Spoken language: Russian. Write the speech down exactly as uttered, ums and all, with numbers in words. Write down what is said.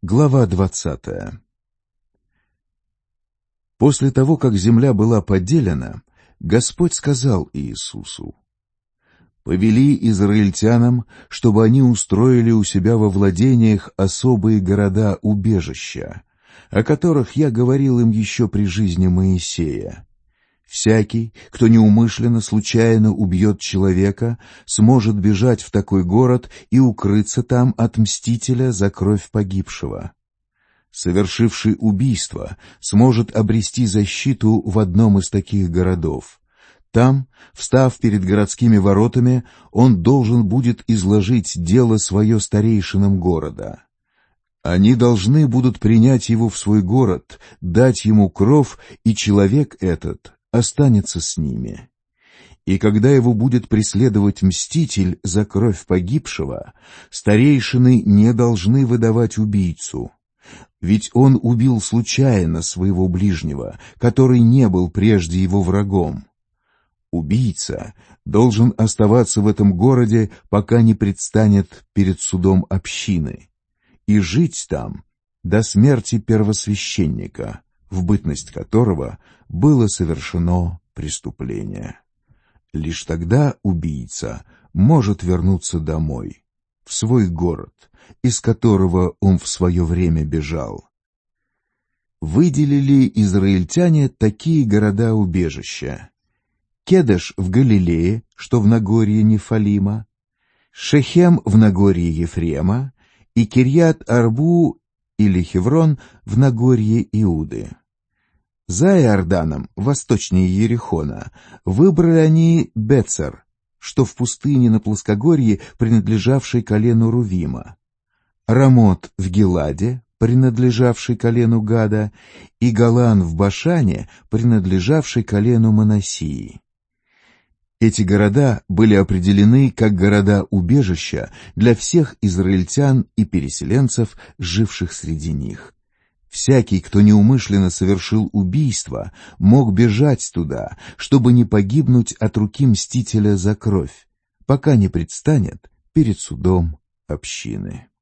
Глава двадцатая. После того, как земля была поделена, Господь сказал Иисусу: «Повели израильтянам, чтобы они устроили у себя во владениях особые города-убежища, о которых я говорил им еще при жизни Моисея. Всякий, кто неумышленно случайно убьет человека, сможет бежать в такой город и укрыться там от мстителя за кровь погибшего. Совершивший убийство сможет обрести защиту в одном из таких городов. Там, встав перед городскими воротами, он должен будет изложить дело свое старейшинам города. Они должны будут принять его в свой город, дать ему кров, и человек этот останется с ними. И когда его будет преследовать мститель за кровь погибшего, старейшины не должны выдавать убийцу. Ведь он убил случайно своего ближнего, который не был прежде его врагом. Убийца должен оставаться в этом городе, пока не предстанет перед судом общины, и жить там до смерти первосвященника, в бытность которого было совершено преступление. Лишь тогда убийца может вернуться домой, в свой город, из которого он в свое время бежал. Выделили израильтяне такие города-убежища: Кедеш в Галилее, что в Нагорье Нефалима, Шехем в Нагорье Ефрема и Кирьят-Арбу или Хеврон в Нагорье Иуды. За Иорданом, восточнее Ерихона, выбрали они Бецер, что в пустыне на плоскогорье, принадлежавшей колену Рувима, Рамот в Гиладе, принадлежавший колену Гада, и Голан в Башане, принадлежавший колену Манассии. Эти города были определены как города-убежища для всех израильтян и переселенцев, живших среди них. Всякий, кто неумышленно совершил убийство, мог бежать туда, чтобы не погибнуть от руки мстителя за кровь, пока не предстанет перед судом общины.